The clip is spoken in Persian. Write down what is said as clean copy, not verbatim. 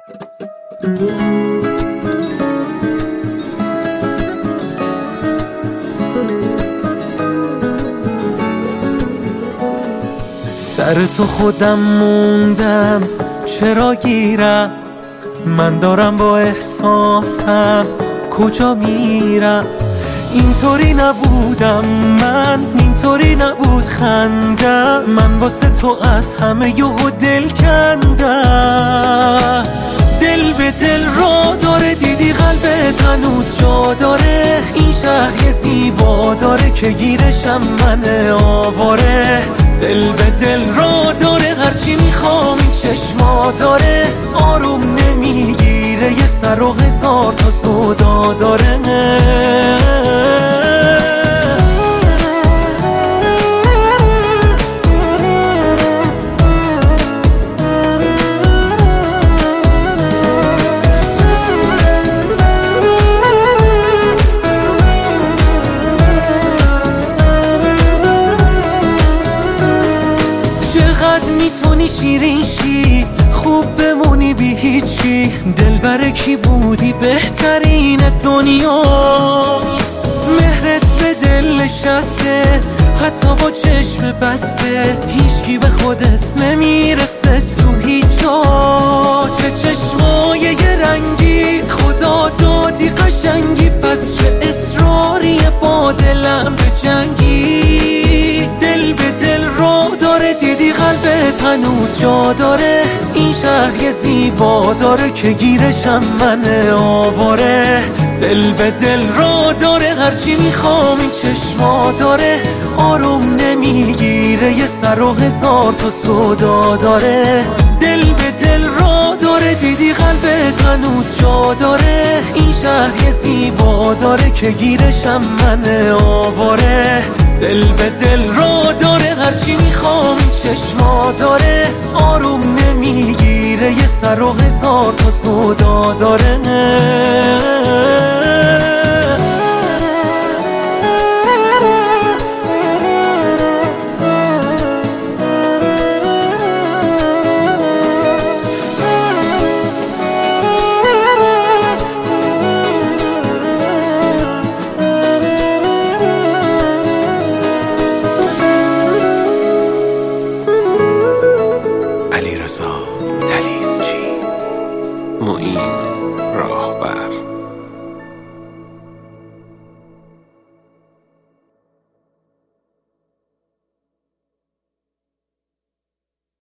سر تو خودم موندم چرا گیرم، من دارم با احساسم کجا میرم. اینطوری نبودم من، اینطوری نبود خندم، من واسه تو از همه یهو دل کندم. دل به دل را داره، دیدی قلبت هنوز جا داره. این شهر یه زیبا داره که گیرشم من آواره. دل به دل را داره، هرچی میخوام این چشما داره. آروم نمیگیره، یه سر و هزار تا سودا داره. چقدر میتونی شیرین شی، خوب بمونی بی هیچی. دلبر کی بودی بهترین دنیا، مهرت به دل نشسته حتی با چشم بسته. هیچکی به خودت نمیرسه تو هیچ جا. چه چشمای یه رنگی، خدا دادی قشنگی. پس چه اصراری با دلم به جنگی. دل به دل را داره، دیدی قلبت هنوز جا داره. این شهر یه زیبا داره که گیرشم من آواره. دل به دل را داره، هرچی میخوام این چشما داره. آروم نمیگیره، یه سر و هزار تا سودا داره. دل به دل را داره، دیدی قلبت هنوز جا داره. این شهر یه زیبا داره که گیرشم من آواره. دل به دل را داره، هرچی میخوام این چشما داره. آروم نمیگیره، یه سر و هزار تا سودا داره. علیرضا تلیسچی معین.